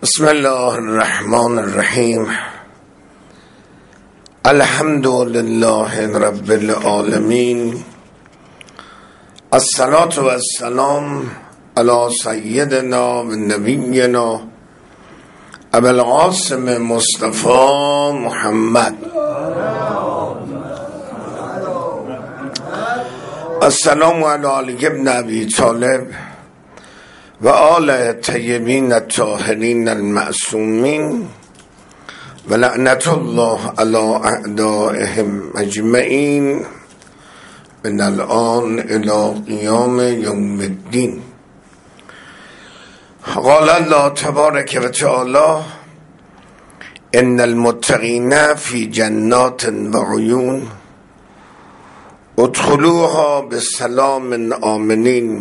بسم الله الرحمن الرحیم. الحمد لله رب العالمین. الصلاة و السلام علی سیدنا و نبینا ابو القاسم مصطفی محمد. السلام علی علی ابن ابی طالب و آل طیبین الطاهرین المعصومین و لعنت الله علی اعدائهم اجمعین من الان الی قیام یوم الدین. قال الله تبارک و تعالی ان المتقین فی جنات و عیون ادخلوها بسلام آمنین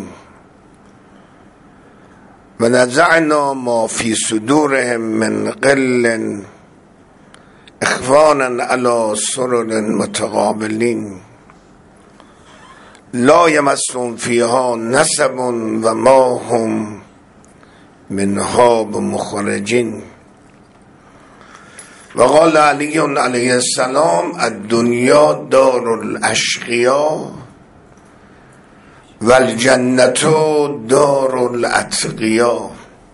و نزعنا ما فی صدورهم من غل اخوانا علی سرر متقابلین لا یمسهم فیها نصب و ما هم منها بمخرجین. و قال علی علیه السلام الدنیا دار الاشقیا و الجنت دار الاتقیا.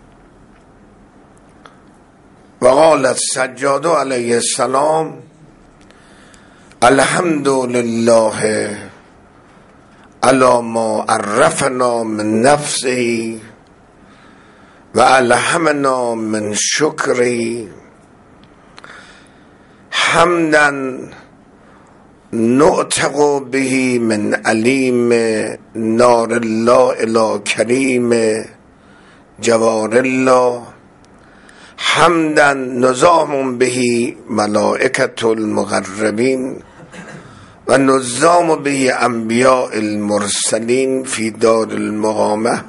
و قال السجاد علیه السلام الحمد لله علی ما عرفنا من نفسه و الهمنا من شکره حمدا نعتق به من علیم نار الله الی کریم جوار الله حمدا نظام به ملائکة المقربین و نظام به انبیاء المرسلین فی دار المقامه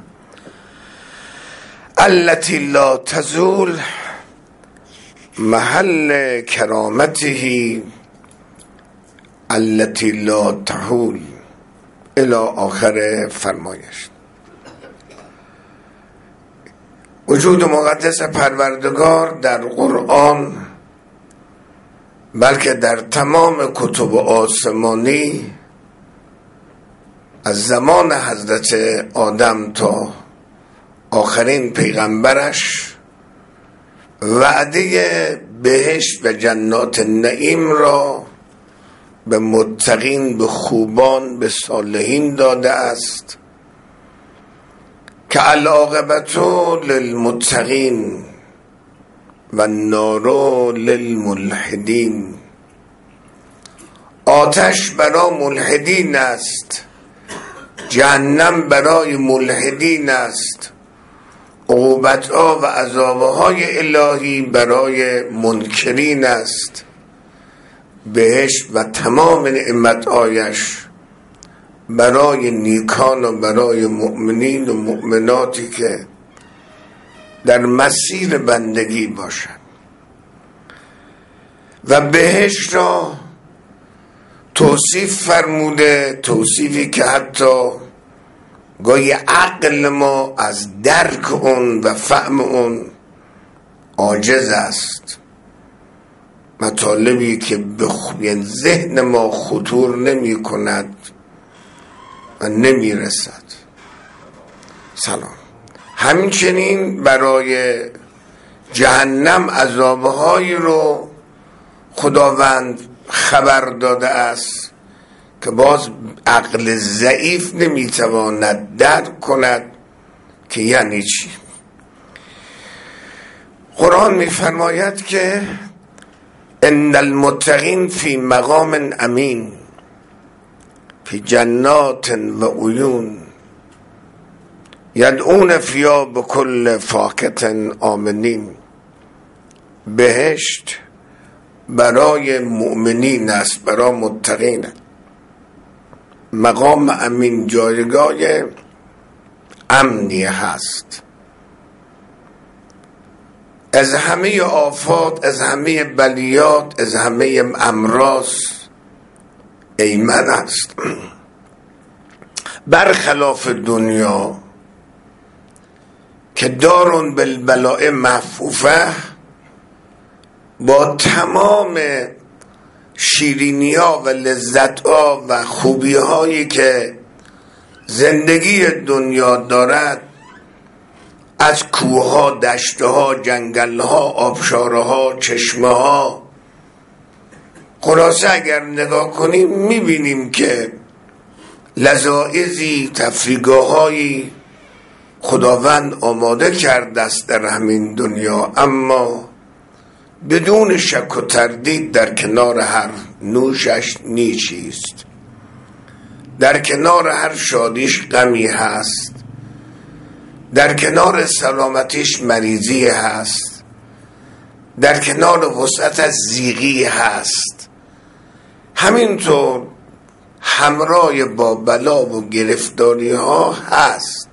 التي لا تزول محل کرامته التي لا تحول الى آخر فرمایش. وجود مقدس پروردگار در قرآن بلکه در تمام کتب آسمانی از زمان حضرت آدم تا آخرین پیغمبرش وعده بهشت و جنات نعیم را به متقین، به خوبان، به صالحین داده است که العاقبت للمتقین و النار للملحدین. آتش برای ملحدین است، جهنم برای ملحدین است، عقوبت‌ها و عذاب‌های الهی برای منکرین است. بهشت و تمام نعمت‌هایش برای نیکان و برای مؤمنین و مؤمناتی که در مسیر بندگی باشند. و بهشت را توصیف فرموده، توصیفی که حتی گاهی عقل ما از درک اون و فهم اون عاجز است. مطالبی که به ذهن ما خطور نمی کند و نمی رسد. سلام. همچنین برای جهنم عذابهایی رو خداوند خبر داده است که باز عقل ضعیف نمیتواند درک کند که یعنی چی. قرآن میفرماید که ان المتقین فی مقام امین فی جنات و عیون یدعون فیها بکل فاکهة آمنین. بهشت برای مؤمنین است، برای متقین. مقام امین جایگاه امنی هست، از همه آفات، از همه بلیات، از همه امراض ایمن است. برخلاف دنیا که دارون بالبلاء محفوفه، با تمام شیرینی‌ها و لذت‌ها و خوبی‌هایی که زندگی دنیا دارد، از کوه‌ها، دشت‌ها، جنگل‌ها، آبشارها، چشمه‌ها، خلاصه اگر نگاه کنیم می‌بینیم که لذائذی، تفریحگاه‌هایی خداوند آماده کرده است در همین دنیا، اما بدون شک و تردید در کنار هر نوشش نیچی است، در کنار هر شادیش غمی هست، در کنار سلامتیش مریضی هست، در کنار وسعت زیغی هست، همینطور همراه با بلا و گرفتاری ها هست.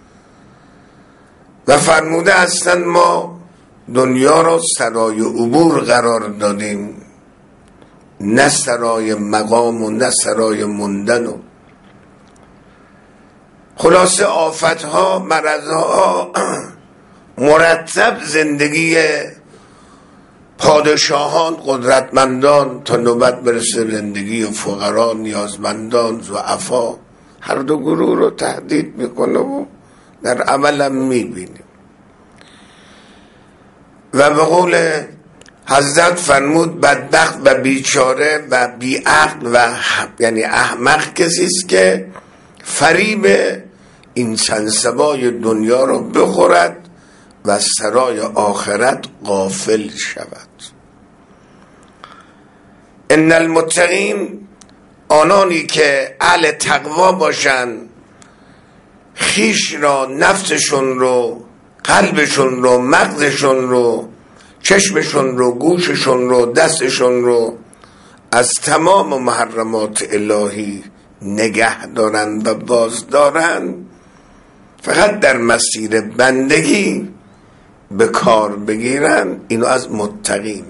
و فرموده هستند ما دنیا را سرای عبور قرار دادیم، نه سرای مقام و نه سرای موندن. و خلاصه آفتها، مرضها مرتب زندگی پادشاهان، قدرتمندان، تا نوبت برسه زندگی فقرا، نیازمندان، ضعفا، هر دو گروه رو تهدید میکنه و در عملم میبینیم. و به قول حضرت فرمود بدبخت و بیچاره و بیعقل و یعنی احمق کسی است که فریب این سنسبای دنیا رو بخورد و سرای آخرت غافل شود. ان المتقین، آنانی که اهل تقوا باشند، خیش را، نفسشون رو، قلبشون رو، مغزشون رو، چشمشون رو، گوششون رو، دستشون رو از تمام محرمات الهی نگه دارن و باز دارن، فقط در مسیر بندگی به کار بگیرن، اینو از متقین.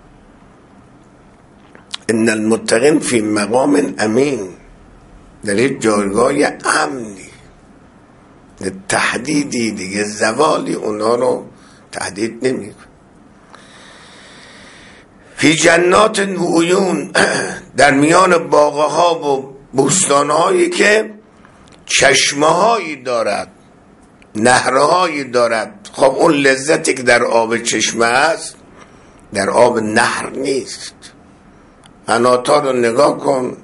ان المتقین فی مقام امین، در یک جایگاه امنی، تهدیدی دیگه زوالی اونا رو تهدید نمی کن. فی جنات و عیون، در میان باغها و بوستانهایی که چشمهایی دارد، نهرهایی دارد. خب اون لذتی که در آب چشمه است در آب نهر نیست. قنات‌ها رو نگاه کن،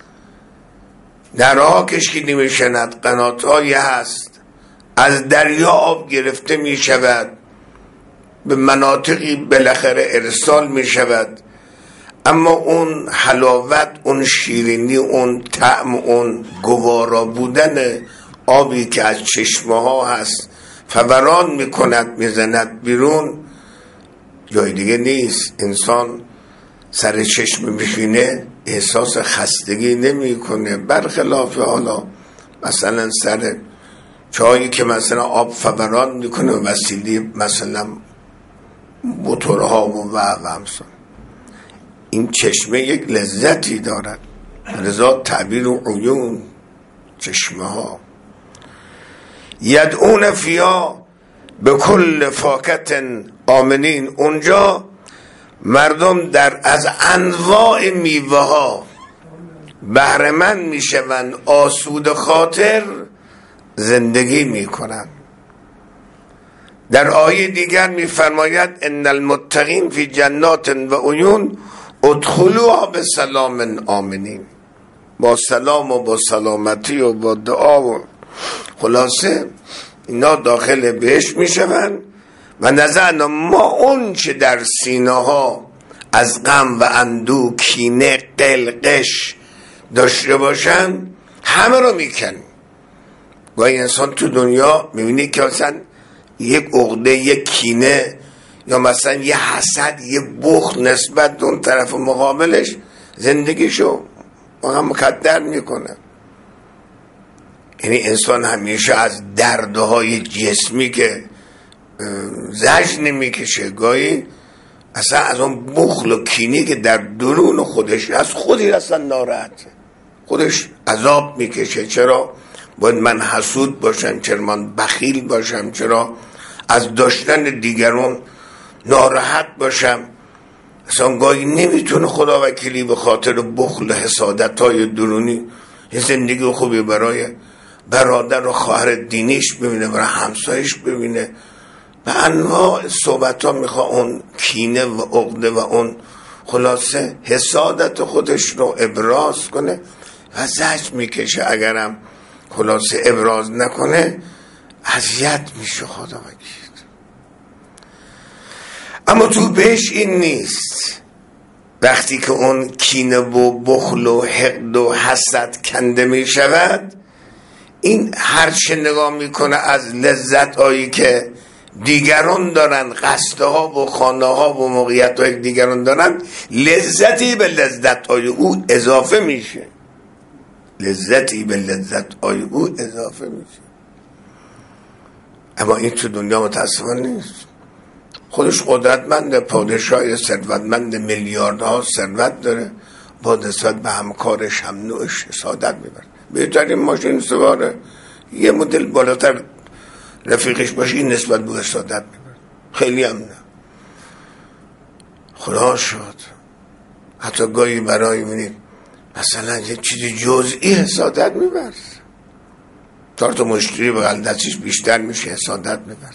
درها کشیده می شود، قنات‌هایی هست، از دریا آب گرفته می شود، به مناطقی بالاخره ارسال می شود، اما اون حلاوت، اون شیرینی، اون طعم، اون گوارا بودن آبی که از چشمه ها هست فوران می کند، می زند بیرون، جای دیگه نیست. انسان سر چشم بشینه احساس خستگی نمی کنه، برخلاف حالا مثلا سر چایی که مثلا آب فوران میکنه وسیله مثلا موتورها و همسان. این چشمه یک لذتی دارد، لذا تعبیر عیون، چشمه ها. یدعون فیها به کل فاکت آمنین، اونجا مردم از انواع میوه ها بهره‌مند میشوند، آسوده خاطر زندگی میکنند. در آیه دیگر میفرماید ان المتقین فی جنات و عیون ادخلوها بسلام آمنین، با سلام و با سلامتی و با دعا و خلاصه اینا داخل بهشت میشوند. و نزعنا ما اون چه در سینه ها از غم و اندو، کینه، قلقش داشته باشن همه رو میکن. گاهی انسان تو دنیا میبینی که مثلا یک عقده، یک کینه یا مثلا یه حسد، یه بخل نسبت به اون طرف مقابلش زندگیشو مکدر میکنه. یعنی انسان همیشه از دردهای جسمی که زجر نمیکشه، گاهی اصلا از اون بخل و کینی که در درون خودش از خودی اصلا ناراحت، خودش عذاب میکشه. چرا باید من حسود باشم؟ چرا من بخیل باشم؟ چرا از داشتن دیگران ناراحت باشم. اصلا گاهی نمیتونه خدا وکیلی به خاطر بخل حسادت های درونی یه زندگی خوبی برای برادر و خواهر دینیش ببینه، برای همسایش ببینه. به انواع صحبت ها میخواه اون کینه و عقده و اون خلاصه حسادت خودش رو ابراز کنه و زجر میکشه. اگرم خلاصه ابراز نکنه اذیت میشه خدا وکیل. اما تو بهش این نیست. وقتی که اون کینه و بخل و حقد و حسد کنده میشود، این هرچه نگاه میکنه از لذت هایی که دیگران دارن، قصده ها و خانه ها و موقعیت های دیگران دارن، لذتی به لذت های او اضافه میشه. لذتی به لذت های او اضافه میشه. اما این تو دنیا متاسفانه نیست. خودش قدرتمند، پادشاه ثروتمند، میلیاردها ثروت داره، با نسبت به همکارش هم نوعش حسادت میبره. بهترین ماشین سواره، یه مدل بالاتر رفیقش باشه این نسبت به حسادت میبره. خیلی هم نه. خدا شد حتی گاهی برای منید مثلا یه چیزی جزئی حسادت میبره. تا مشتری بغل دستش بیشتر میشه حسادت میبره.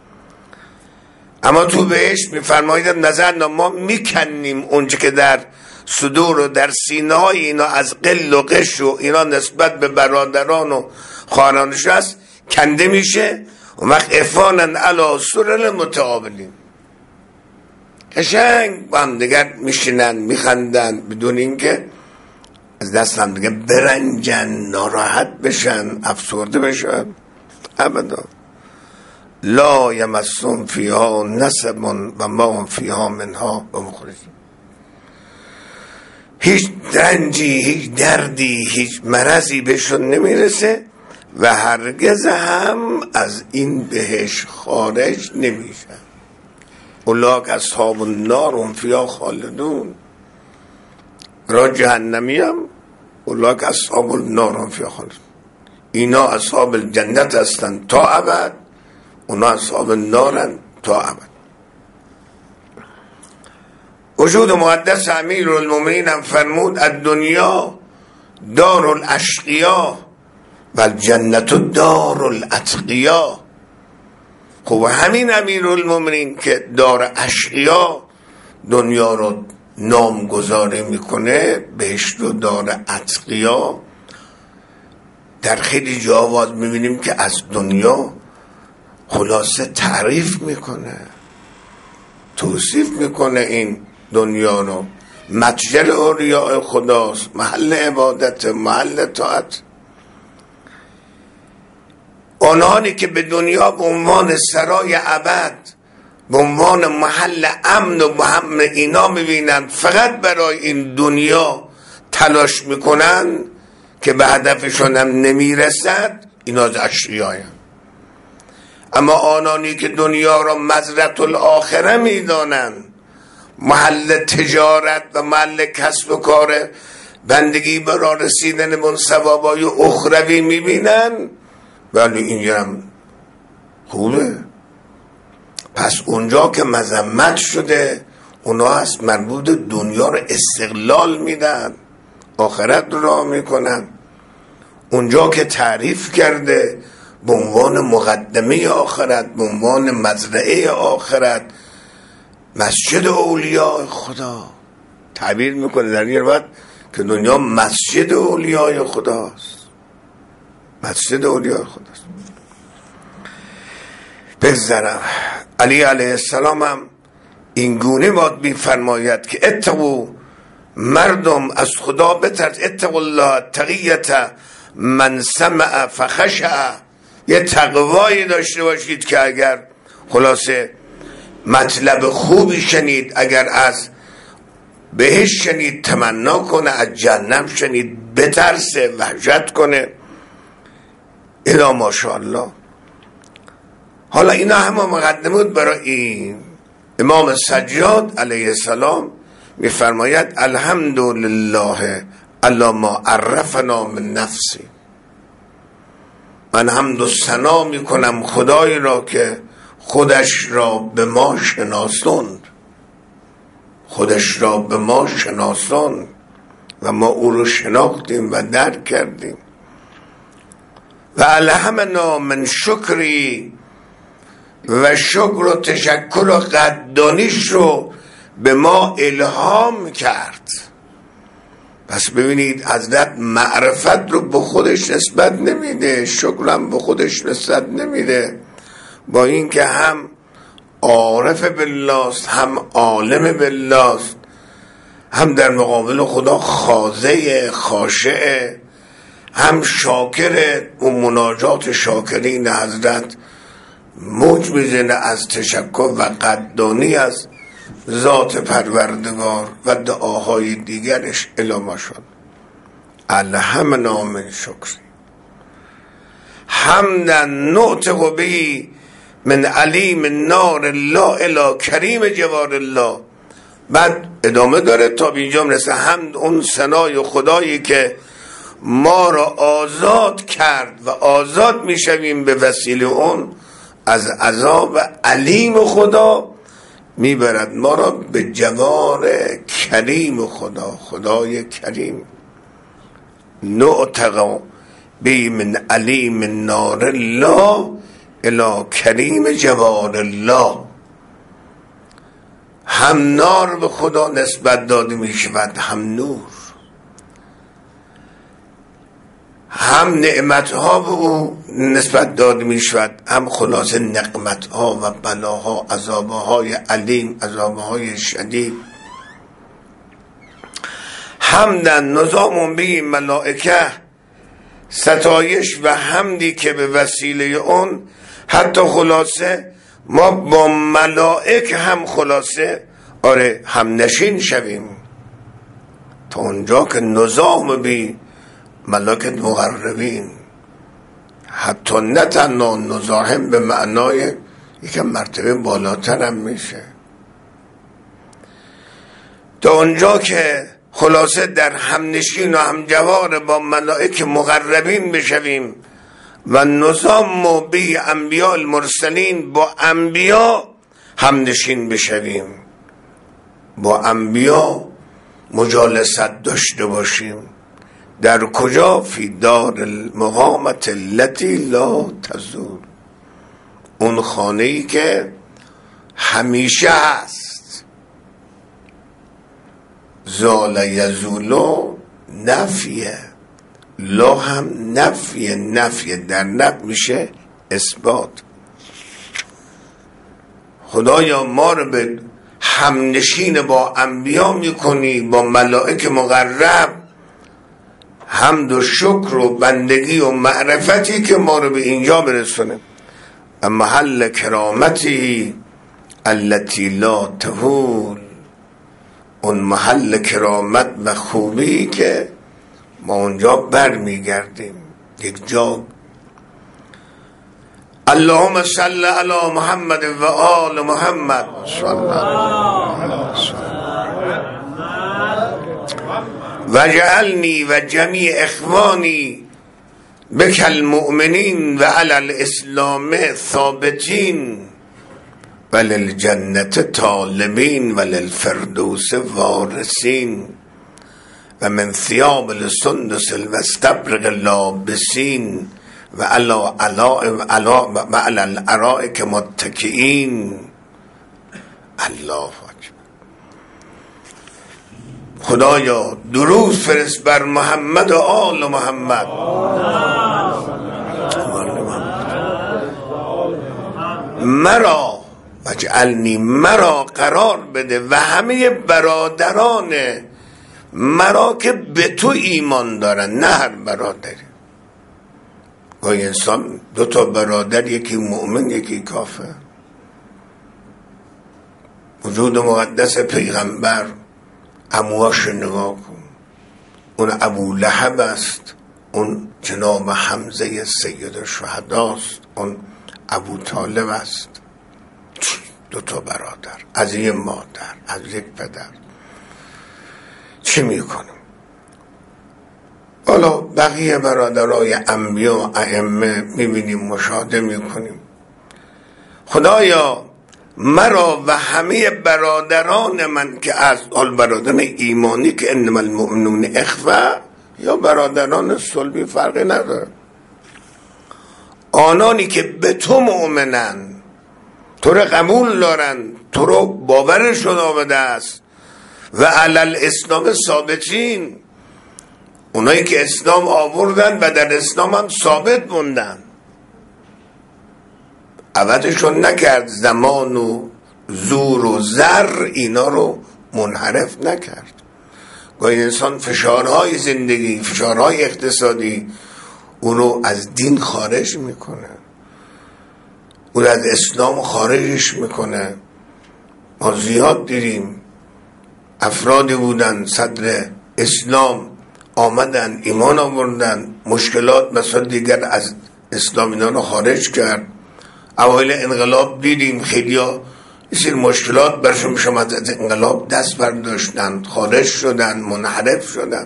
اما تو بهش میفرمایید نظر ما میکنیم اونچه که در صدور و در سینه های اینا از قل و قش و اینا نسبت به برادران و خواهرانش هست کنده میشه. و وقت افانن علی سرر متقابلین، قشنگ با هم دیگر میشینن میخندن بدون اینکه از دست هم دیگه برنجن، ناراحت بشن، افسرده بشن. ابدا. لا یمسون فیها نصب و ما فیها منها و مخرجین. هیچ رنجی، هیچ دردی، هیچ مرضی بهشون نمیرسه و هرگز هم از این بهش خارج نمیشن. اولاک اصحاب النار هم فیها خالدون. را جهنمی هم اولاک اصحاب النار هم فیها خالدون. اینا اصحاب الجنت هستن تا ابد، اونا اصحاب النارن تا ابد. وجود مقدس امیر المؤمنین هم فرمود الدنیا دار الاشقیا و الجنت دار الاتقیا. خب همین امیر المؤمنین که دار اشقیا دنیا رو نامگذاری میکنه، بهشت رو دار اتقیا. در خیلی جاوات میبینیم که از دنیا خلاصه تعریف میکنه، توصیف میکنه این دنیا رو. متجر اولیاء خداست، محل عبادت، محل طاعت. آنانی که به دنیا به عنوان سرای ابد، به عنوان محل امن و محمد اینا میبینن، فقط برای این دنیا تلاش میکنن که به هدفشون هم نمیرسد، اینا از اشقیاء. اما آنانی که دنیا را مزرعة الاخره میدانن، محل تجارت و محل کسب و کار بندگی برای رسیدن به ثوابای اخروی میبینن، ولی این هم خوبه. پس اونجا که مذمت شده اونا هست مربوط دنیا رو استقلال میدن، آخرت را میکنن. اونجا که تعریف کرده به عنوان مقدمه آخرت، به عنوان مزرعه آخرت، مسجد اولیاء خدا تعبیر میکنه در این وقت که دنیا مسجد اولیاء خداست. مسجد اولیاء خداست. بگذرم علی علیه السلام هم این گونه باید میفرماید که اتقوا، مردم از خدا بترس، اتقوا الله تقیت من سمع فخشع. یه تقوایی داشته باشید که اگر خلاصه مطلب خوبی شنید، اگر از بهش شنید تمنا کنه، از جهنم شنید بترسه، وحشت کنه. الا ماشاءالله. حالا اینا همه مقدمه بود برای این. امام سجاد علیه السلام میفرماید الحمدلله علی ما عرفنا من نفسی. من حمد و ثنا میکنم خدای را که خودش را به ما شناساند، خودش را به ما شناساند و ما او رو شناختیم و درک کردیم. و الهمنا من شکری، و شکر و تشکر و قدردانیش رو به ما الهام کرد. پس ببینید حضرت معرفت رو به خودش نسبت نمیده، شکرم به خودش نسبت نمیده، با اینکه هم عارف بالله است، هم عالم بالله است، هم در مقابل خدا خاضع خاشع، هم شاکر و مناجات شاکرین حضرت موج میزنه از تشکر و قدردانی از ذات پروردگار و دعاهای دیگرش الی شد. الهمنا من شکر حمدا نعتق به من علیم نار الله الی کریم جوار الله. بعد ادامه داره تا به اینجا میرسه. حمد اون ثنای خدایی که ما را آزاد کرد و آزاد میشویم به وسیله اون از عذاب علیم خدا، میبرد ما را به جوار کریم خدا، خدای کریم. نعتق به من علیم نار الله الی کریم جوار الله. هم نار به خدا نسبت داده می شود، هم نور، هم نعمتها به او نسبت داده می شود، هم خلاصه نقمتها و بلاها، عذابهای علیم، عذابهای شدید. حمدن نظام به ملائکه، ستایش و حمدی که به وسیله اون حتی خلاصه ما با ملائک هم خلاصه هم نشین شویم، تا اونجا که نظام بی ملائکت مقربین، حتی نه تنها نظام به معنای یکم مرتبه بالاتر هم میشه، تا اونجا که خلاصه در همنشین و همجوار با ملائک مقربین بشویم و نظام به انبیاء المرسلین با انبیاء همنشین بشویم، با انبیاء مجالست داشته باشیم. در کجا؟ فی دار المقامت التي لا تزول، اون خانه‌ای که همیشه هست. زال یزولو نفیه، لا هم نفیه در نفی میشه اثبات. خدایا ما رو به همنشین با انبیا میکنی، با ملائک مقرب، حمد و شکر و بندگی و معرفتی که ما رو به اینجا برسونه. محل کرامتی التي لا تهول، اون محل کرامت و خوبی که ما اونجا بر میگردیم یک جا. اللهم صل علی محمد و آل محمد صلی الله علیه وسلم وجعلنی و جمیع اخوانی بک المؤمنین و علی الاسلام ثابتین وللجنة طالبین وللفردوس وارثین و من ثیاب السندس واستبرق لابسین و علی الارائک متکئین. الله اکبر. خدایا درود فرست بر محمد و آل محمد. مرا وجعلنی، مرا قرار بده و همه برادران مرا که به تو ایمان دارن، نه هر برادری. گاهی انسان دو تا برادر، یکی مؤمن یکی کافر. وجود مقدس پیغمبر عموهاش نگاه کن، اون ابو لهب است، اون جناب حمزه سید الشهداست، اون ابو طالب است. دو تا برادر از یک مادر، از یک پدر. چی میکنیم؟ حالا بقیه برادرای انبیا ائمه میبینیم، مشاهده میکنیم. خدایا مرا و همه برادران من که از آل برادران ایمانی که انما المؤمنون اخوه یا برادران صلبی فرقی نداره، آنانی که به تو مؤمنن، تو رو قبول دارن، تو رو باورشون آمده است و علل اسلام ثابتین، اونایی که اسلام آوردن و در اسلام هم ثابت موندن، عوضشون نکرد، زمان و زور و زر اینا رو منحرف نکرد. گاهی انسان فشارهای زندگی، فشارهای اقتصادی اون رو از دین خارج میکنه، اون از اسلام خارجش میکنه. ما زیاد دیدیم افرادی بودن صدر اسلام آمدن ایمان آوردن، مشکلات مثلا دیگر از اسلام اینا رو خارج کرد. اوایل انقلاب دیدیم خیلی ها این مشکلات برشون شما از انقلاب دست برداشتن، خارج شدن، منحرف شدن.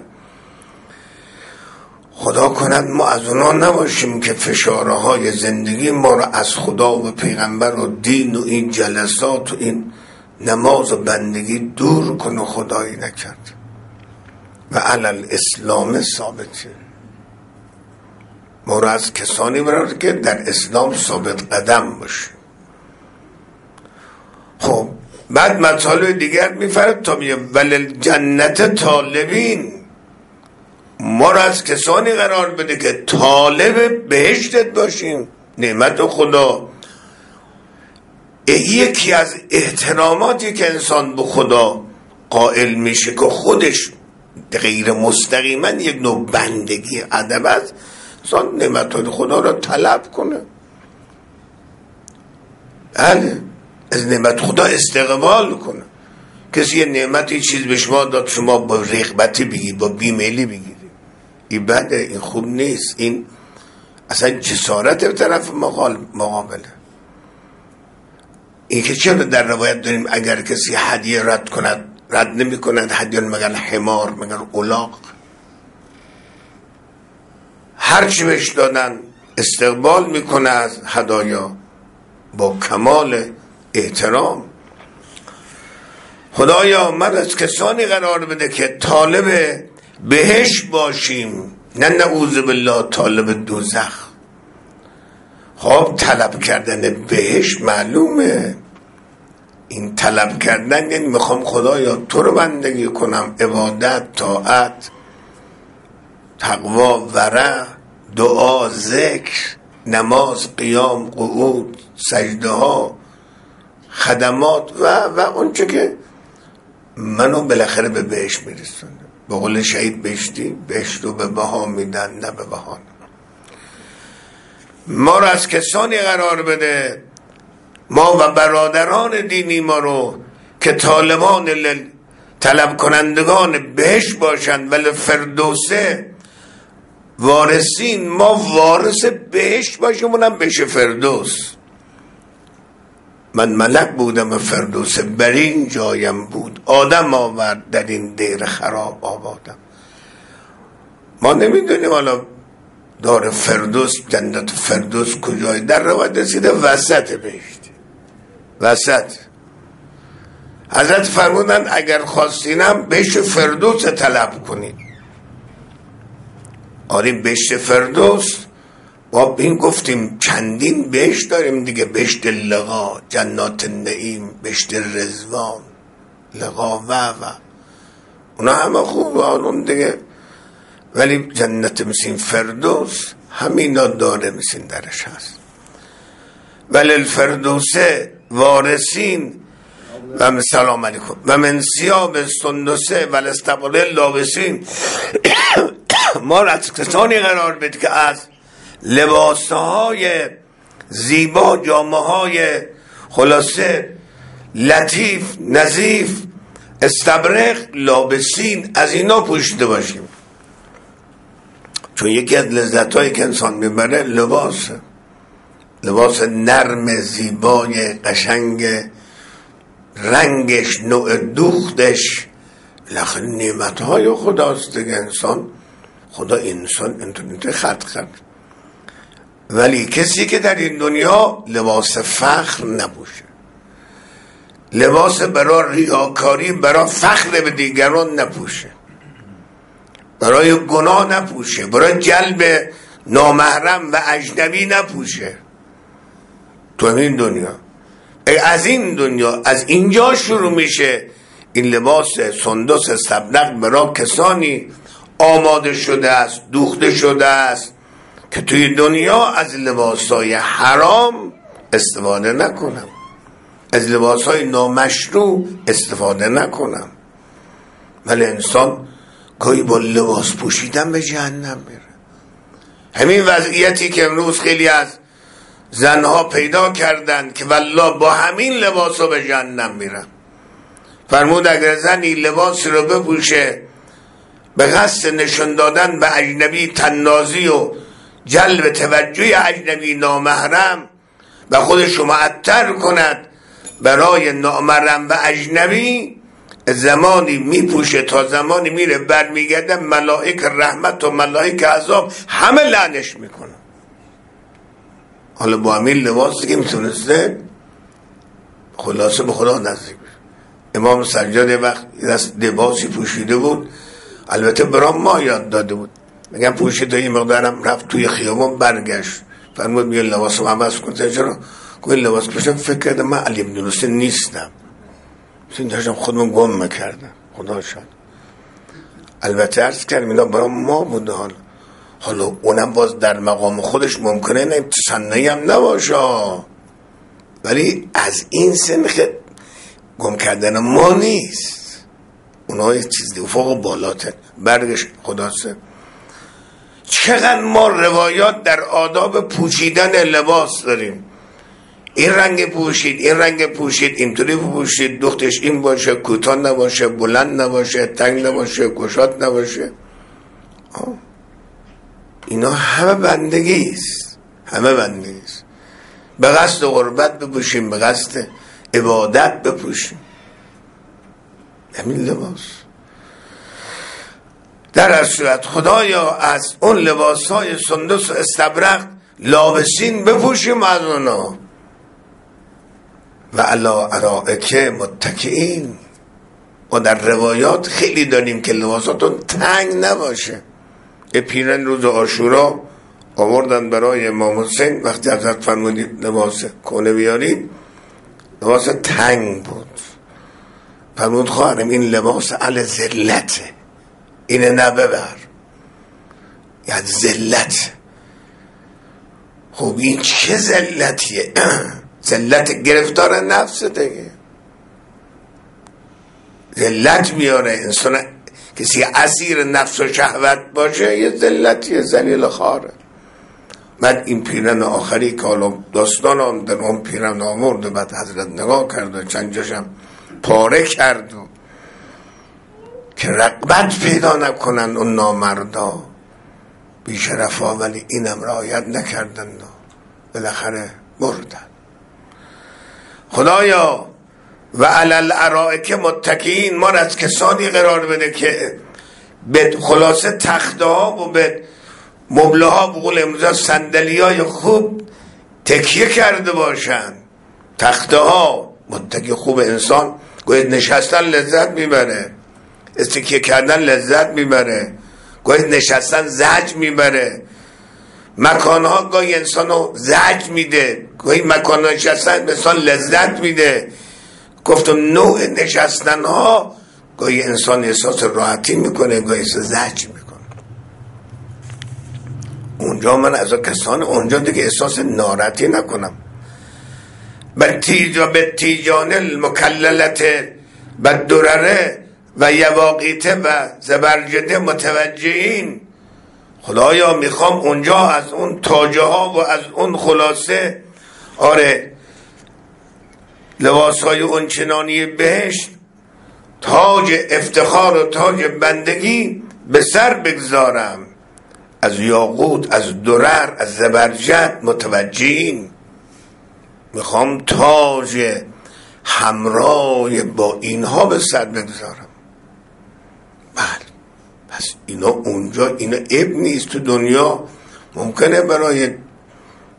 خدا کند ما از اونا نباشیم که فشارهای زندگی ما رو از خدا و پیغمبر و دین و این جلسات و این نماز و بندگی دور کنه. خدایی نکرد و علل اسلام ثابته. ما رو از کسانی برد که در اسلام ثابت قدم باشه. خب بعد مطالب دیگر میفرد تا میگه ولل جنت طالبین، ما رو از کسانی قرار بده که طالب بهشتت باشیم. نعمت خدا یکی از احتراماتی که انسان به خدا قائل میشه که خودش غیر مستقیما یک نوع بندگی ادب است، انسان نعمت خدا را طلب کنه، بله از نعمت خدا استقبال کنه. کسی یه نعمتی چیز به شما داد، شما با رغبتی بگی، با بیمیلی بگیری، این بده، این خوب نیست، این اصلا جسارت به طرف مقابله. این که چرا در روایت داریم اگر کسی هدیه رد کند، رد نمی کند هدیه، مگر حمار، مگر الاغ، هر چی بهش دادن استقبال میکنه از هدایا با کمال احترام. خدایا من از کسانی قرار بده که طالب بهشت باشیم، نه نعوذ بالله طالب دوزخ. خب طلب کردن بهشت معلومه، این طلب کردن یعنی میخوام خدایا تو رو بندگی کنم، عبادت، طاعت، تقوا، ورع، دعا، ذکر، نماز، قیام، قعود، سجده ها، خدمات و اونچه که منو بالاخره به بهشت میرسونه. به قول شهید بهشتی، بهشت رو به بها میدن نه به بها. ما رو از کسانی قرار بده، ما و برادران دینی ما رو که طالبان طلب کنندگان بهشت باشند، ولی فردوسه وارثین، ما وارث بهشت باشیم، اونم بشه فردوس. من ملک بودم و فردوس بر این جایم بود، آدم آورد در این دیر خراب آبادم. ما نمیدونیم حالا دار فردوس، جنت فردوس کجای، در روایت رسیده وسط بهشت، وسط. حضرت فرمودن اگر خواستینم بهشت فردوس طلب کنید. آره بهشت فردوس، ما این گفتیم چندین بهشت داریم دیگه، بهشت لقا، جنات النعیم، بهشت رضوان، لقا و اونا همه خوب آنون دیگه، ولی جنت مسین فردوس همینا داره مسین درش هست. ولی الفردوسه وارثین و سلام علیکم و من ثیاب سندسه و الاستبرق لابسین. ما را از کسانی قرار بده که از لباسهای زیبا، جامه‌های خلاصه لطیف، نظیف، استبرق لابسین، از اینا پوشیده باشیم. چون یکی از لذت‌هایی که انسان میبره لباسه، لباس نرم، زیبای، قشنگ، رنگش، نوع دوختش، لخ نعمت‌های خداست دیگه. انسان خدا انسان اینطور خلق کرد ولی کسی که در این دنیا لباس فخر نپوشه، لباس برای ریاکاری، برای فخر به دیگران نپوشه، برای گناه نپوشه، برای جلب نامحرم و اجنبی نپوشه، تو این دنیا از این دنیا از اینجا شروع میشه این لباس سندس استبرق برای کسانی آماده شده است، دوخته شده است که توی دنیا از لباسهای حرام استفاده نکنم، از لباسهای نامشروع استفاده نکنم. ولی انسان گاهی با لباس پوشیدن به جهنم میره. همین وضعیتی که امروز خیلی از زنها پیدا کردن که والله با همین لباس ها به جهنم میرن. فرمود اگر زنی لباسی رو بپوشه به قصد نشون دادن به اجنبی، تنازی و جلب توجه اجنبی نامحرم و خودش رو معطر کند برای نامحرم و اجنبی، زمانی میپوشه تا زمانی میره برمیگرده ملائک رحمت و ملائک عذاب همه لعنش میکنه. حالا با همین لباسی که میتونسته خلاصه به خدا نزدیک بشه. امام سجاد وقت دست لباسی پوشیده بود، البته برام ما یاد داده بود، میگم پوشیده این مقدارم، رفت توی خیابان برگشت فرمود میگه لباسم عوض کن. چرا؟ گوی لباس پوشم فکر کردم من علی بن حسین نیستم، این داشتم خودم گم میکردم. خدا شد. البته عرض کردم اینا برام ما بوده. حالا اونم باز در مقام خودش ممکنه نه تصنعی هم نباشه، ولی از این سنخ گم کردن ما نیست، اونها یه چیزی افق بالاته. برگشت خداسه چقدر ما روایات در آداب پوشیدن لباس داریم. این رنگ پوشید، این رنگ پوشید، اینطوری پوشید، دختش این باشه، کوتاه نباشه، بلند نباشه، تنگ نباشه، گشاد نباشه. اینا همه بندگی است، همه بندگی است. به قصد قربت بپوشیم، به قصد عبادت بپوشیم، همین لباس. در هر صورت خدایا از اون لباس های سندس و استبرق لابسین بپوشیم از اونا. و علی ارائک متکئین. و در روایات خیلی داریم که لباساتون تنگ نباشه. یه پیرن روز عاشورا آوردن برای امام حسین، وقتی حضرت فرمودید لباس کهنه بیارید، لباس تنگ بود. فرمود خواهرم این لباس اهل ذلته، اینه نببر، یعنی ذلت. خب این چه ذلتیه؟ ذلت گرفتار نفس دیگه، ذلت میاره انسان. کسی اسیر نفس و شهوت باشه یه ذلتیه، ذلیل خاره. من این پیرن آخری که حالا داستان در اون پیرن آورد و بعد حضرت نگاه کرد و چند جاشم پاره کرد و که رغبت پیدا نکنن اون نامردا بیشرفا، ولی اینم رعایت نکردن و بالاخره مردن. خدایا و علی الارائک متکئین، ما از کسانی قرار بده که به خلاصه تخته ها و به مبله ها به قول امروز صندلی های خوب تکیه کرده باشن. تخته ها متکی خوب، انسان گویا نشستن لذت میبره، استکیه کردن لذت میبره، گویا نشستن زجر میبره. مکان ها گویا انسان رو زجر میده، گویا مکان ها نشستن انسان لذت میده. گفتم نوع نشستن ها گاهی انسان احساس راحتی میکنه، گاهی احساس زجر میکنه. اونجا من از کسان اونجا دیگه احساس ناراحتی نکنم. به تیجان المکللت و درره و یواقیته و زبرجده متوجهین. خدایا میخوام اونجا از اون تاجه ها و از اون خلاصه لباس های اون چنانی بهشت تاج افتخار و تاج بندگی به سر بگذارم، از یاقوت، از درر، از زبرجد متوجهین. میخوام تاج همراه با اینها به سر بگذارم. بله، پس اینا اونجا، اینا عیب نیست. تو دنیا ممکنه برای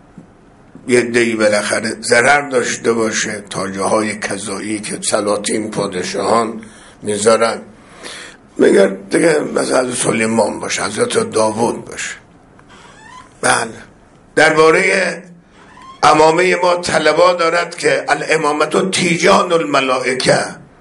یه دی بالاخره ضرر داشته باشه، تا جاهای کذایی که سلاطین پادشاهان میذارن، میگه دیگه مثلا حضرت سلیمان باشه، حضرت داوود باشه. بله، درباره امامه ما طلبا دارد که الامامت تیجان الملائکه،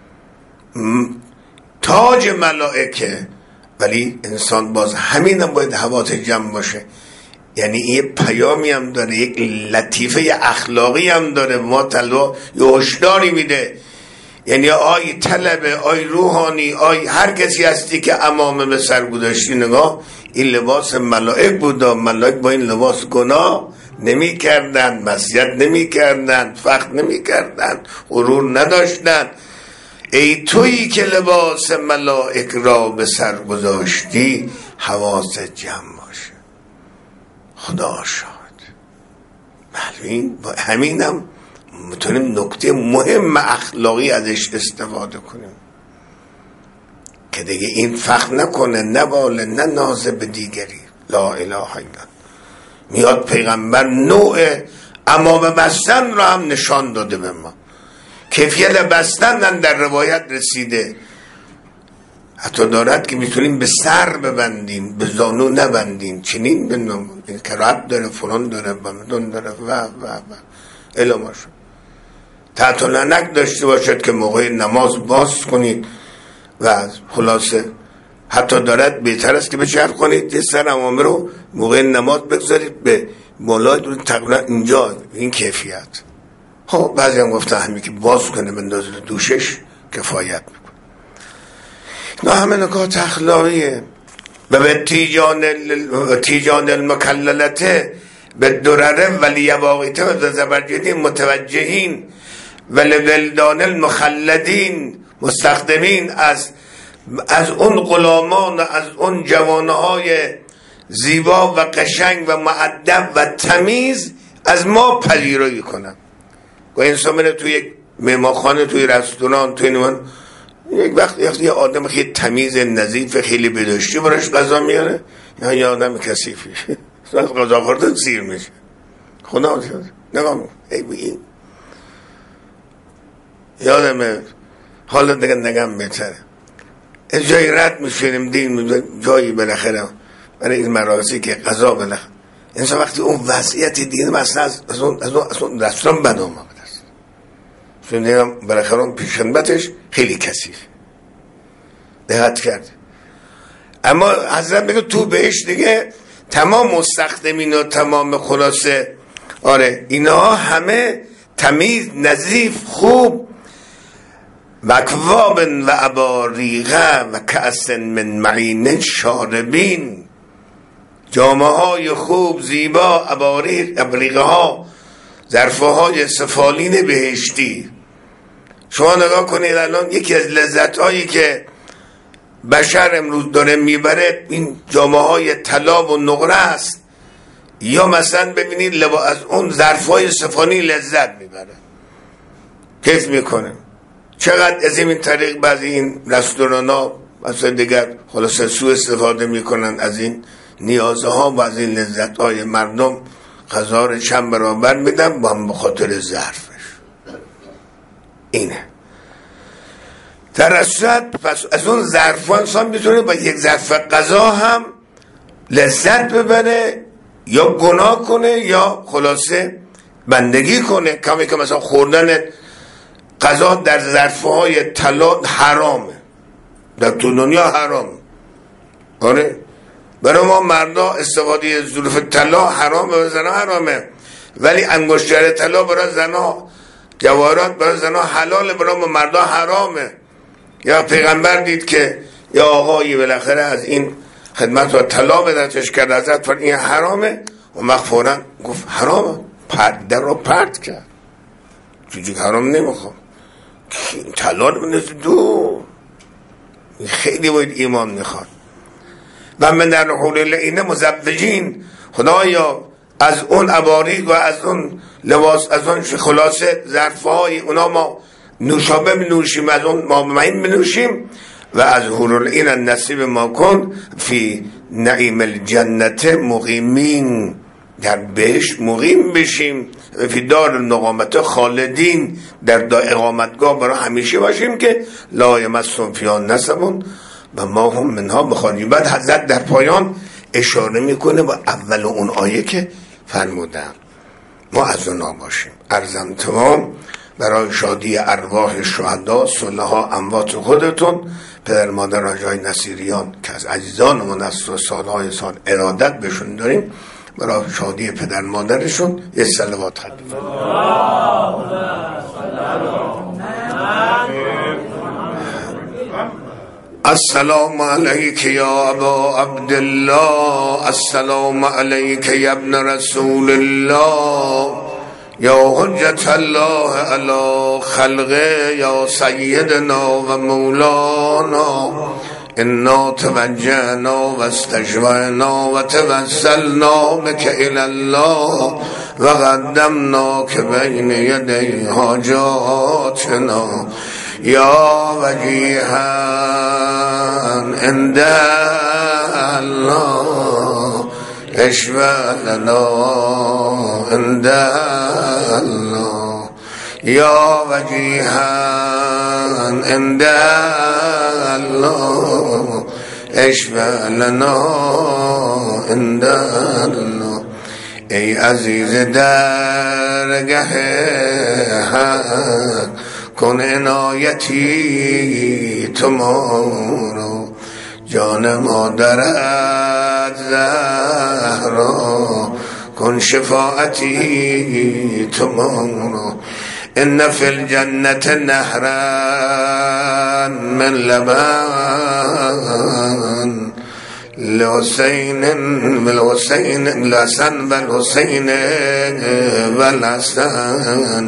تاج ملائکه. ولی انسان باز همین هم باید حواس جمع باشه. یعنی یه پیامی هم داره، یک لطیفه اخلاقی هم داره. ما طلبا یه هشداری میده، یعنی آی طلبه، آی روحانی، آی هر کسی هستی که امامه به سر گذاشتی، نگاه این لباس ملائک بودا. ملائک با این لباس گناه نمی کردن، معصیت نمی کردن، فخر نمی کردن، غرور نداشتن. ای تویی که لباس ملائک را به سر گذاشتی، حواس جمع باشه. خدا شاهد. معلوم همینم میتونیم نکته مهم اخلاقی ازش استفاده کنیم که دیگه این فخر نکنه، نه باله نه نازه به دیگری. لا اله الا الله. میاد پیغمبر نوع امامه بستن را هم نشان داده به ما. کیفیت بستن در روایت رسیده، حتی دارد که میتونیم به سر ببندیم، به زانو نبندیم. چنین بنام کراهت داره، فلان داره، بمدون داره و علمه شد. تحت لعنک داشته باشد که موقع نماز باز کنید و خلاصه حتی دارد بهتر است که بچرخ کنید یه سر امامه رو موقع نماز بگذارید به بالای دون، تقریبا اینجا این کیفیت. خب بعضی هم گفتن همین که باز کنه بندازه دوشش کفایت میکنه. نه همه نکات اخلاقیه. و به تیجان المکللته به درره ولی یواقیته و زبرجدین متوجهین ولی ولدان المخلدین مستخدمین از اون غلامان و از اون جوانهای زیبا و قشنگ و مؤدب و تمیز از ما پذیرایی کنن. و انسان میره توی یک مهمانخانه، توی رستوران، توی نمان، یک وقت یه آدم خیلی تمیز نظیف خیلی بداشتی براش غذا میاره، یا یه آدم کثیفی از غذا خورده سیر میشه. خدا نگاه این یادمه حالا دیگه نگم بهتره. از جایی رد میشونیم دین جایی بالاخره برای این مراسی که غذا بالاخره انسان وقتی اون وضعیت دین مثلا از اون رستوران بد آمده است، چون دیگه بالاخره اون پیشنبتش خیلی کثیف دقت کرد. اما حضرت میگه تو بهش دیگه تمام مستخدمین و تمام خلاصه آره اینا همه تمیز نظیف خوب مکواب و اباریغه و کأس من معین شاربین، جامعه های خوب زیبا، ابریغه ها، ظرفه های سفالین بهشتی. شما نگاه کنید الان یکی از لذت هایی که بشر امروز داره میبره این جامعه های طلا و نقره است، یا مثلا ببینید از اون ظرف های سفالین لذت میبره، کیف میکنه. چقدر از این طریق بعضی این رستوران ها مثلا دیگر خلاصه سوء استفاده میکنن از این نیازها و از این لذت های مردم، غذا رو چند برابر میدن با هم بخاطر ظرفش. اینه در اصل. پس از اون ظرف ها انسان میتونه با یک ظرف غذا هم لذت ببره، یا گناه کنه یا خلاصه بندگی کنه. کمی که مثلا خوردن غذا در ظرفهای طلا حرامه، در تو دنیا حرام. آره برای ما مردا استفاده ظروف طلا حرامه و زنا حرامه، ولی انگشتر طلا برای زنا، جواهرات برای زنا حلاله، برای ما مردا حرامه. یا پیغمبر دید که یا آقایی بالاخره از این خدمت و طلا بدتش کرد ازت، پر این حرامه و مغفورا گفت حرامه، در رو پرد کرد. چیزی حرام نمیخوام، طلا رو بندازه دو، خیلی باید ایمان میخواد. و من در حول اینه مزوجین، خدایا از اون اباریق و از اون لباس، از اون خلاصه ظرفه های اونا ما نوشابه بنوشیم، از اون ما معین بنوشیم، و از حور این نصیب ما کن فی نعیم الجنت مقیمین. در بهشت مقیم بشیم، فی دار النقامت خالدین، در اقامتگاه برای همیشه باشیم که لا یمسهم فیها نصب و ما هم منها بخارجین. بعد حضرت در پایان اشاره میکنه با اول اون آیه که فرمودن ما از اونا باشیم. عرضم تمام. برای شادی ارواح شهدا صلحا اموات خودتون، پدر مادر راجای نصیریان که از عزیزان من است و سالهای سال ارادت بهشون داریم، برای شادی پدر مادرشون یه صلوات خطیب. السلام علیک یا ابا عبدالله، السلام علیک یا ابن رسول الله، یا حجت الله علی خلقه، یا سیدنا و مولانا، انا توجهنا و استجوعنا و توسلنا بک الی الله و قدمناک بین یدی حاجاتنا یا وجیها عند الله اشفع لنا عند الله یا وجیها عند الله اشفع لنا عند الله. ای عزیز درگه حق کن عنایتی تو ما رو، جان مادرت زهرا کن شفاعتی تو ما رو. ان فی الجنت نهرا من لبن لحسین لحسن والحسین والحسن،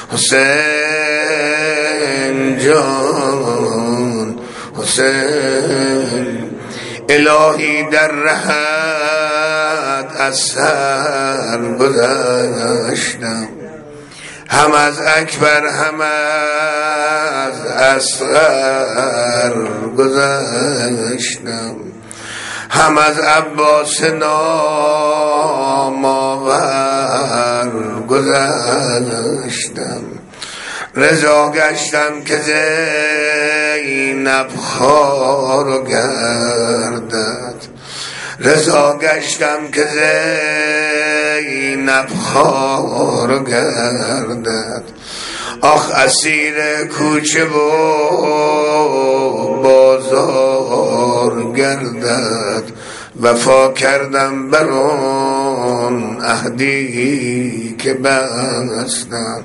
حسین جان حسین. الهی در رهت از سر گذشتم، هم از اکبر هم از اصغر گذشتم، هم از عباس نامآور گذشتم. رضا گشتم که زینب خوار گردد، رضا گشتم که زینب خوار گردد. آخ اسیر کوچه و بازار گردد، وفا کردم بر اون عهدی که بستم.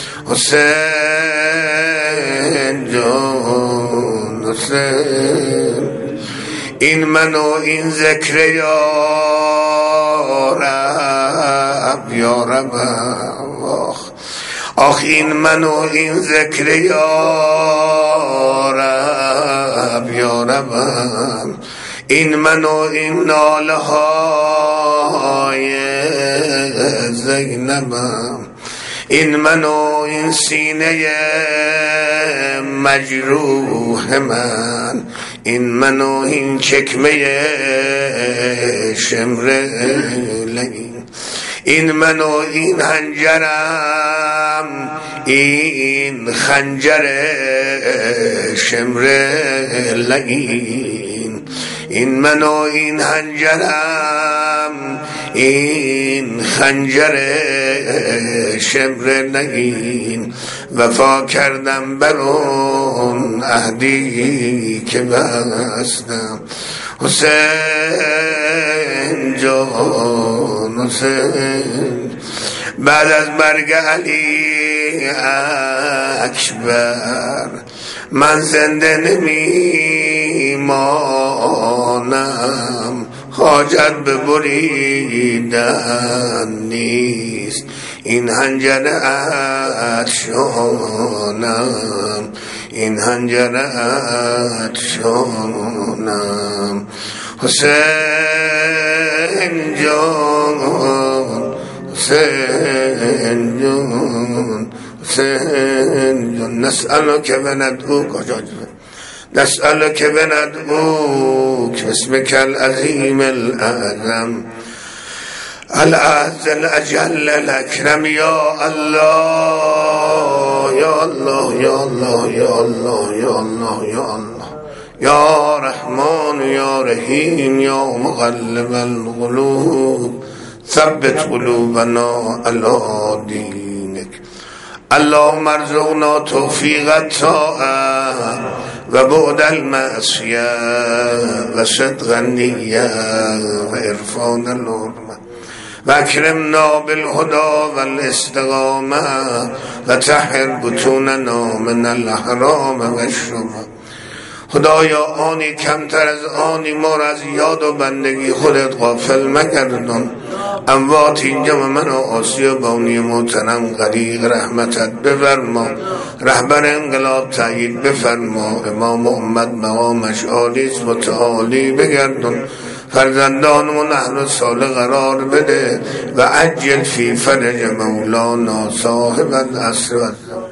حسین جان حسین، این من و این ذکر یا رب یا رب. آخ این من و این ذکر یا رب یا رب، این من و این ناله های زینبم، این من و این سینه مجروح من، این من و این چکمه شمر لگین، این من و این هنجرم، این خنجر شمر لگین، این من و این هنجرم، این خنجر شمر نگین. وفا کردم بر اون عهدی که بستم. حسین جان حسین، بعد از مرگ علی اکبر من زنده نمیمانم، حاجت به بریدن نیست این هنجر افشانم، این هنجر افشانم. حسین جان حسین جان حسین جان، نسألک و ندعوک، نسألک و ندعوک باسمک العظیم الاعظم العز الاجل الاکرم یا الله یا الله یا الله یا الله یا الله یا الله یا رحمان یا رحیم یا مقلب القلوب ثبت قلوبنا علی دینک. اللهم ارزقنا توفیق الطاعه و بعد المعصیه و صدق النیه و عرفان الحرمه و اکرمنا بالهدى والاستقامه و طهر بطوننا من الحرام و الشبهه. خدایا آنی کمتر از آنی ما را از یاد و بندگی خودت غافل مگردان. اموات اینجا و من و آسیا بانی محترم غریق رحمتت بفرما. رهبر انقلاب تایید بفرما. امام محمد مقامش عالیست متعالی بگردان. فرزندانمون اهل صالح قرار بده و عجل فی فرج مولانا صاحب العصر و